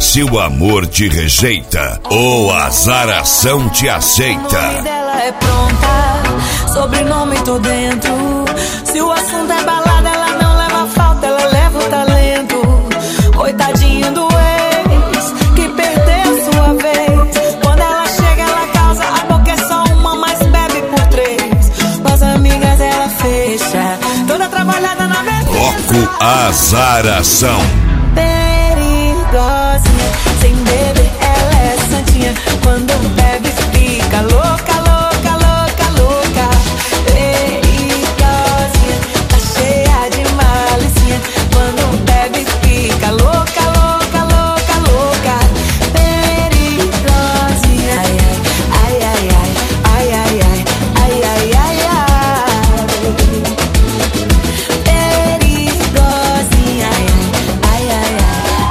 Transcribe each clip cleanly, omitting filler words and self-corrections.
se o amor te rejeita ou a azaração te aceita. O nome dela é pronta, sobrenome tô dentro. Se o assunto é balada, ela não leva falta, ela leva o talento. Coitadinho do ex, que perdeu sua vez. Quando ela chega, ela causa, a boca é só uma, mas bebe por 3. Com as amigas ela fecha, toda trabalhada na beleza. Bloco Azaração. Perigosinha, sem beber ela é santinha. Quando bebe fica louca, louca, louca, louca. Perigosinha, tá cheia de malicinha. Quando bebe fica louca, louca, louca, louca. Perigosinha, ai, ai, ai, ai, ai, ai, ai, ai, ai, ai. Perigosinha, ai, ai, ai.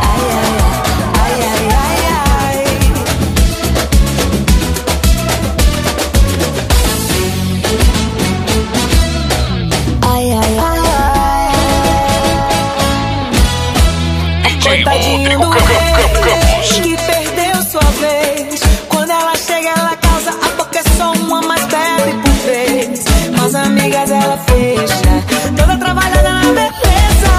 Coitadinho do ex, que perdeu sua vez. Quando ela chega, ela causa, a boca é só uma, mas bebe por 3. Com as amigas ela fecha, toda trabalhada na beleza.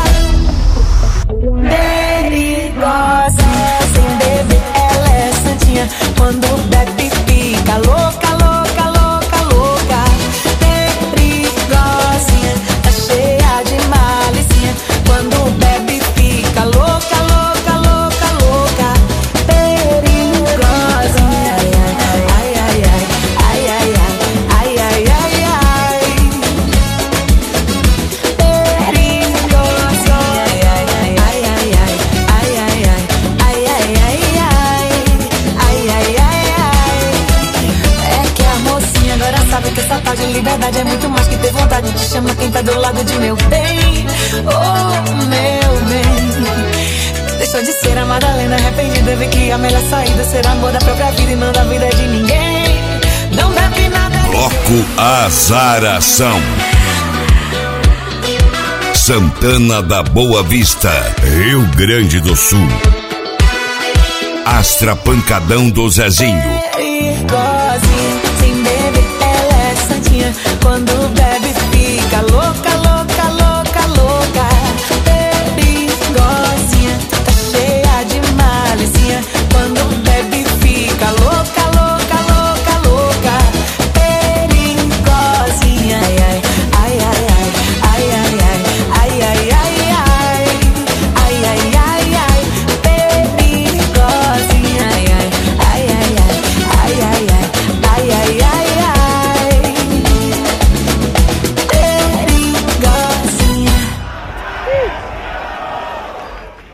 Perigosa, sem beber ela é santinha. Quando bebe fica louca, louca, louca, louca. Perigosinha, tá cheia de malicinha. Quando bebe fica louca, louca, louca, louca. Perigosinha, ai, ai, ai, ai, ai, ai, ai, ai, ai, ai. Perigosinha, ai, ai, ai, ai, ai, ai, ai, ai, ai, ai, ai, ai, ai, ai. É que a mocinha agora sabe que essa tal de liberdade é muito mais que ter vontade de chamar quem tá do lado de meu bem. Oh, meu bem. Deixou de ser a Madalena arrependida, vê que a melhor saída será amor da própria vida e não da vida de ninguém. Não bebe nada. Bloco Azaração. Santana da Boa Vista, Rio Grande do Sul. Astra Pancadão do Zezinho.